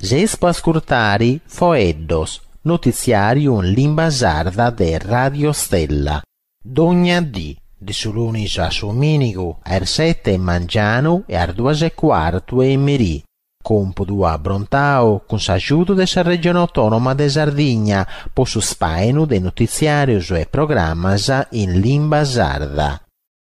Jespo ascoltare Foeddos, notiziario in lingua sarda de Radio Stella. Dogna di sulunis a Sominico, a 7 mangiano e a 2:15 e merì. Compodo a Brontao con s'aiuto della regione autonoma de Sardegna, po su spainu de notiziarios e programmas in lingua sarda.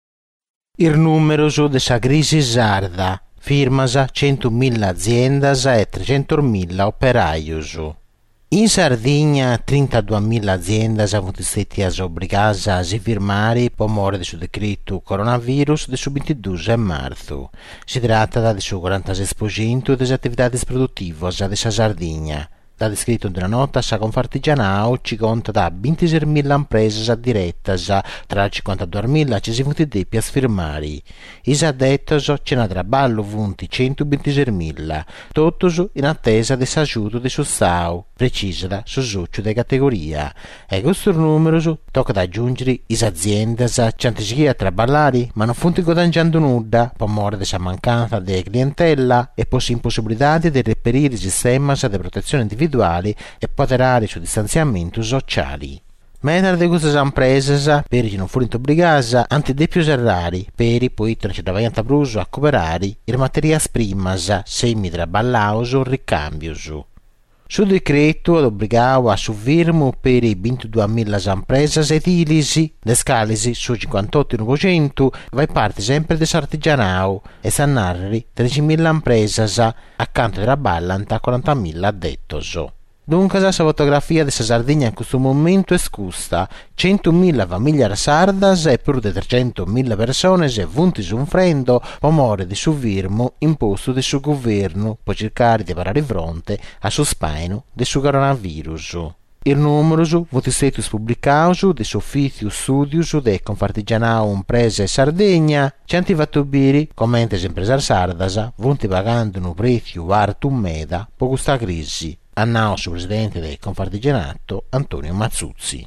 Il numero de sa crisi sarda, firmas 100.000 aziendas e 300.000 operaios. In Sardegna 32.000 aziende sono state obbligate a firmare per more del decreto coronavirus del 22 marzo. Si tratta del 46% delle attività produttive della Sardegna. Da descritto di una nota, sa Confartigianao ci conta da 26.000 imprese dirette, tra 52.000 ci si sono detti a firmare. Is addettos ce ne traballo vunti 126.000, tutti in attesa del aiuto di Sussau, precisa su succio di categoria. E questo numero tocca da aggiungere is aziende ci hanno a traballare, ma non funti guadagnando nulla, per more della mancanza di clientela e per impossibilità di reperire il sistema di protezione individuale e poterare su distanziamento sociali. Mentre di queste imprese, per chi non furono obbligate, anche dei più rari, per poi non ci davano a bruso a cooperare le materie prime, semi traballaus o ricambios. Su decreto obbligava a subirmo per i 22.000 imprese edilisi, descalisi su 58.900, vai parte sempre del artigianao e sanarri 13.000 imprese accanto alla ballanta a 40.000 addettos. Dunque questa fotografia della Sardegna in questo momento è scusta, 100.000 famiglie sardas e più di 300.000 persone si vunti soffrendo per di subirmo imposto del suo governo per cercare di parare fronte a suo spaino del suo coronavirus. Il numero voti stati pubblicati del Ufficio Studios de Confartigianao Imprese Sardegna ci hanno fatto bere come le imprese sardas vunti pagando un prezzo alto meda per questa crisi. Annuncio presidente del Confartigianato Antonio Mazzuzzi.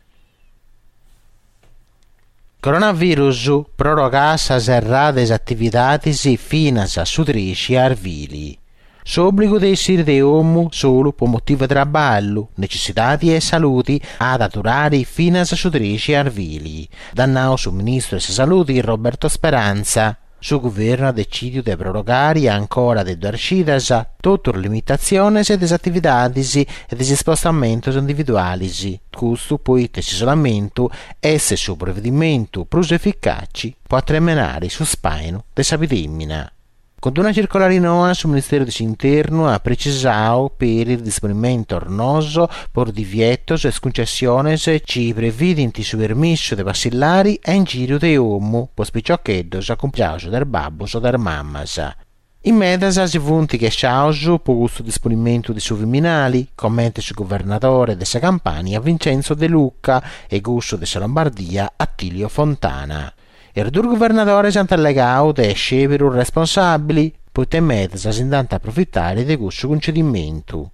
Coronavirus proroga serrate attività fino a su 13 arvili. S'obbligo di essere di uomo solo per motivo di lavoro, necessità e salute ad durare fino a su 13 arvili. Dannao su ministro della salute Roberto Speranza. Su governo ha deciso di prorogare ancora de darcidas tutte le limitazioni e delle attività e degli spostamenti individuali. Questo poi isolamento e se su provvedimento più efficaci può terminare su spaino dell'epidemia. Con una circolare NOA sul Ministero dell'Interno ha precisato per il disponimento ornoso por divietos e concessiones ci previdenti su permesso de vacillari e in giro de uomo, per spiccioccheddos accompagnati del babbo o del mammas. In medasa si vunti che sciauso per questo disponimento di suviminali, commenta il governatore della Campania Vincenzo De Luca e gusto della Lombardia Attilio Fontana. Il due governatore si hanno allegato di scegliere un responsabile, poi temete si andando a approfittare di questo concedimento.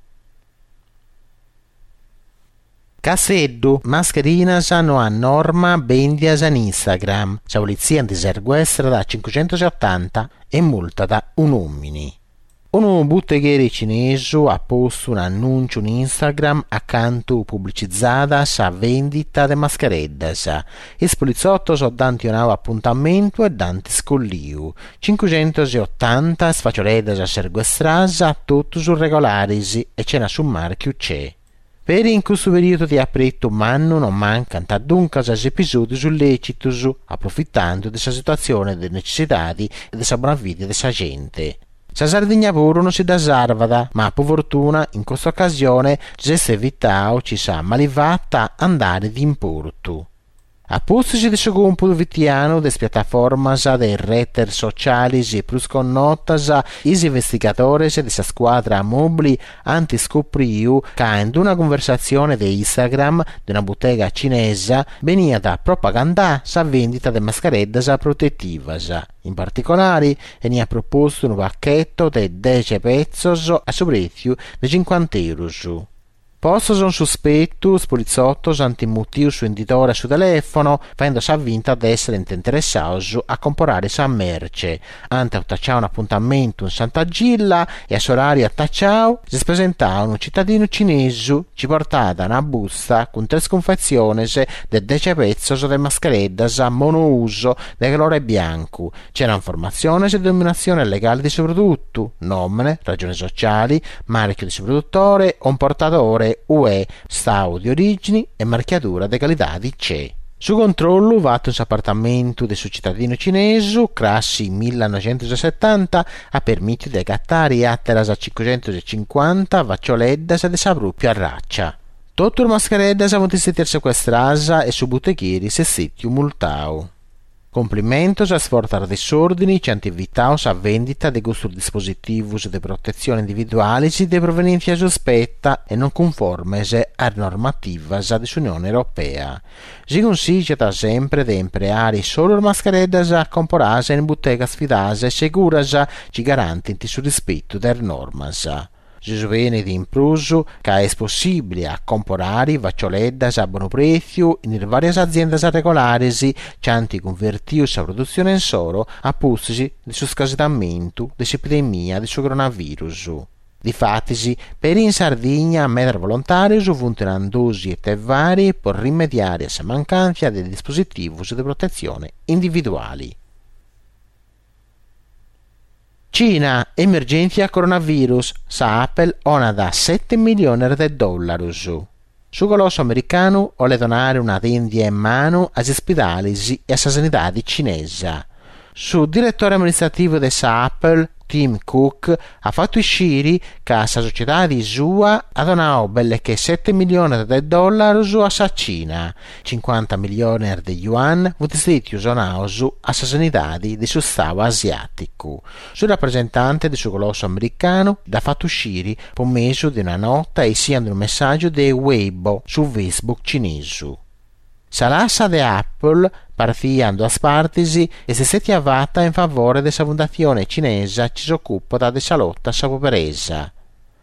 Casseddu, mascherinas non a norma bendias in Instagram, la polizia di sequestra da 580 e multa da un uomini. Un botteghiere cinese ha posto un annuncio in Instagram accanto pubblicizzata a vendita di mascareddas. I poliziotto sono danti un appuntamento e danti scollio. 580 sfacioleddas a sequestrasa, tutti su regolari e ce n'è su marchio c'è. Per in questo periodo di aperto umano non mancano dunque episodi illeciti, approfittando della situazione delle necessità e della buona vita della gente. La Sardegna pure non si dà sarvada, ma per fortuna in questa occasione si è evitato ci sa malivata andare di importo. A posto di suo computo vitiano delle piattaforme dei rete sociali e più connotas, gli investigatori della squadra mobili hanno scoperto che in una conversazione di Instagram di una bottega cinese veniva da propaganda la vendita di mascareddas protettivas. In particolare, veniva proposto un pacchetto di 10 pezzi a prezzo di 50 euro. Posto un sospetto, poliziotto antimutio su inditore su telefono, vendosi avvinta ad essere interessato a comprare sa merce. Ante attacciare un appuntamento in Santa Gilla e a orario attacciato si presentava un cittadino cinese, ci portava una busta con 3 confezioni di 10 pezzi di mascareddas a monouso di colore bianco. C'era informazione e denominazione legale di suo prodotto, nome, ragioni sociali, marchio di suo produttore, un portatore UE, stato di origini e marchiatura di qualità di CE. Su controllo fatto in appartamento del suo cittadino cinese, classe 1970, ha permesso di cattare atteras a 550 vaccioleddas di sa propria raccia. Tutto il mascareddas avevano essere sequestrate e su buttechieri se sitio multao. Complimentos a sfortar disordini ci attivitaus a vendita de questo dispositivus de protezione individualis de provenienza sospetta e non conformes a normativas dell'Unione Europea. Si consiglia sempre de empleare solo mascareddas comprase in bottegas fidase seguras ci garantenti su rispetto der normas. Si viene di impruso che è possibile a comprare vaccioleddas a buon prezzo in varie aziende regolari che hanno convertito la produzione in soro a posti di scassamento dell'epidemia del coronavirus. Difatti, per in Sardegna, mettere volontari funzionano dosi e vari per rimediare alla mancanza dei dispositivi di protezione individuali. Cina, emergenza coronavirus, sa Apple ona da 7 milioni di dollari. Su colosso americano vuole donare una tendia in mano agli ospedali e alla sanità cinese. Su direttore amministrativo di Apple, Tim Cook, ha fatto uscire che la società di sua ha donato belle che 7 milioni di dollari a Cina, 50 milioni di yuan stati usati a sanità del suo stato asiatico. Sul rappresentante del suo colosso americano ha fatto uscire per mezzo di una nota e sia un messaggio di Weibo su Facebook cinese. Salassa de Apple partiando a spartisi e si è avvata in favore della fondazione cinese che si occupa della lotta alla poverezza.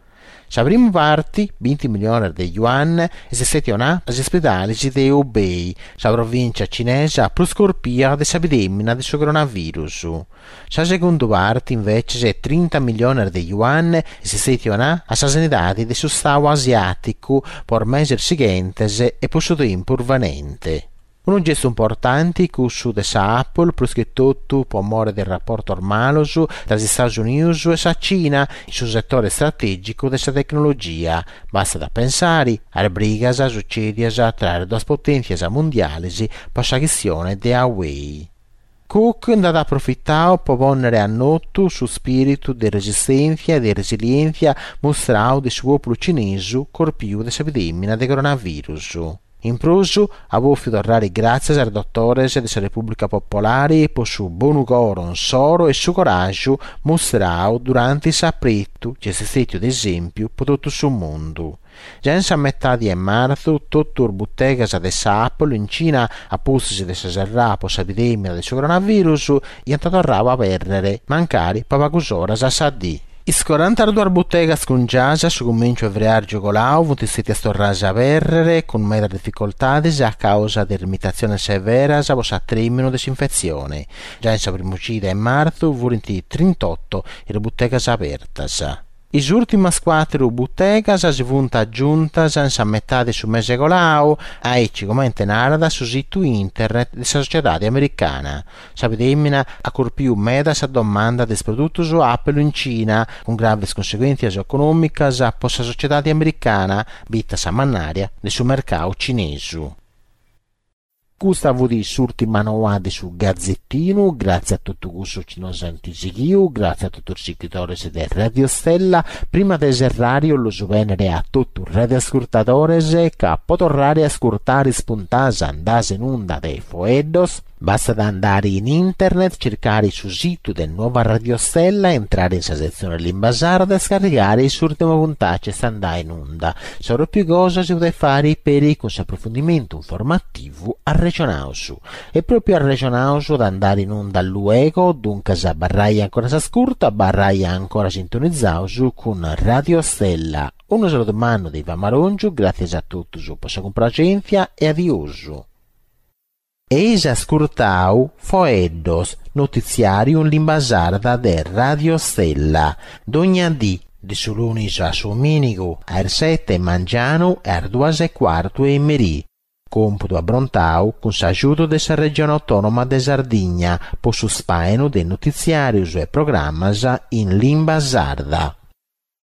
La prima parte, 20 milioni di yuan, e si è donata agli ospedali di Hubei, la provincia cinese più scorpia dell'epidemia del coronavirus. La seconda parte, invece, è 30 milioni di yuan e si è donata alla sanità del suo stato asiatico per mesi seguenti e per suo tempo permanente. Un gesto importante che su de Apple, più che tutto per amore del rapporto armaloso tra gli Stati Uniti e la Cina sul settore strategico della tecnologia. Basta da pensare alle brigas succedias tra le due potenze mondiali per la questione di Huawei. Cook ha approfittato per ponere a noto su spirito di resistenza e di resilienza mostrato del suo popolo cinese colpito dell'epidemia del coronavirus. In prosu, avevo dare grazie ai dottori della Repubblica Popolare per il buon coro, soro e suo coraggio mostrato durante il sapretto che è stato ad esempio per tutto il mondo. Già in metà di marzo, tutto il bottegas di Apple in Cina, a posti di serrà per l'epidemia del coronavirus, e hanno tornato a perdere, mancare per poche a Sadì. Is 42 bottegas con giasa su comincio a vrear giocolau vuti stati a storrase a verrere con mera difficoltades a causa di limitazioni severas a vosa termino disinfezione. Già in sa primocida in marzo vurinti 38 le bottegas apertas. Is ultimas 4 bottegas si vunt aggiuntas in sa metà di su mese colau a ecci commente narada su sito internet di sa società americana. Sa epidemia ha colpito medas a domanda des produttos Apple in Cina con graves conseguenze economicas per sa società americana vita sa mannaria del suo mercato cinese. Gustavo di l'ultima noade su Gazzettino, grazie a tutto questo ci non sentisiu, grazie a tutti i seguitori di Radio Stella, prima del serrario lo venere a tutti i radioascoltatori che potrare ascoltare spuntase andase in onda dei Foeddos. Basta da andare in internet, cercare sul sito del nuova Radio Stella, entrare in sezione Lingua Sarda e scaricare il ultimo puntaggio sta andando in onda. Solo più cose si può fare per il approfondimento informativo a Regionausu. E proprio a Regionausu da andare in onda luego, dunque se barraia ancora si ascolta, barraia ancora sintonizzato con Radio Stella Un saluto manno di Vamarongiu, grazie a tutti per la complacenza e adioso. Eis ascoltau Foeddos, notiziarium limbasarda de Radio Stella, d'ogna di su lunis a Sominigu, a 7 mangiano e a 2:15 e merì. Computo a Brontau con s'aiuto della regione autonoma de Sardigna, po su spaeno de notiziarius e programmas in lingua sarda.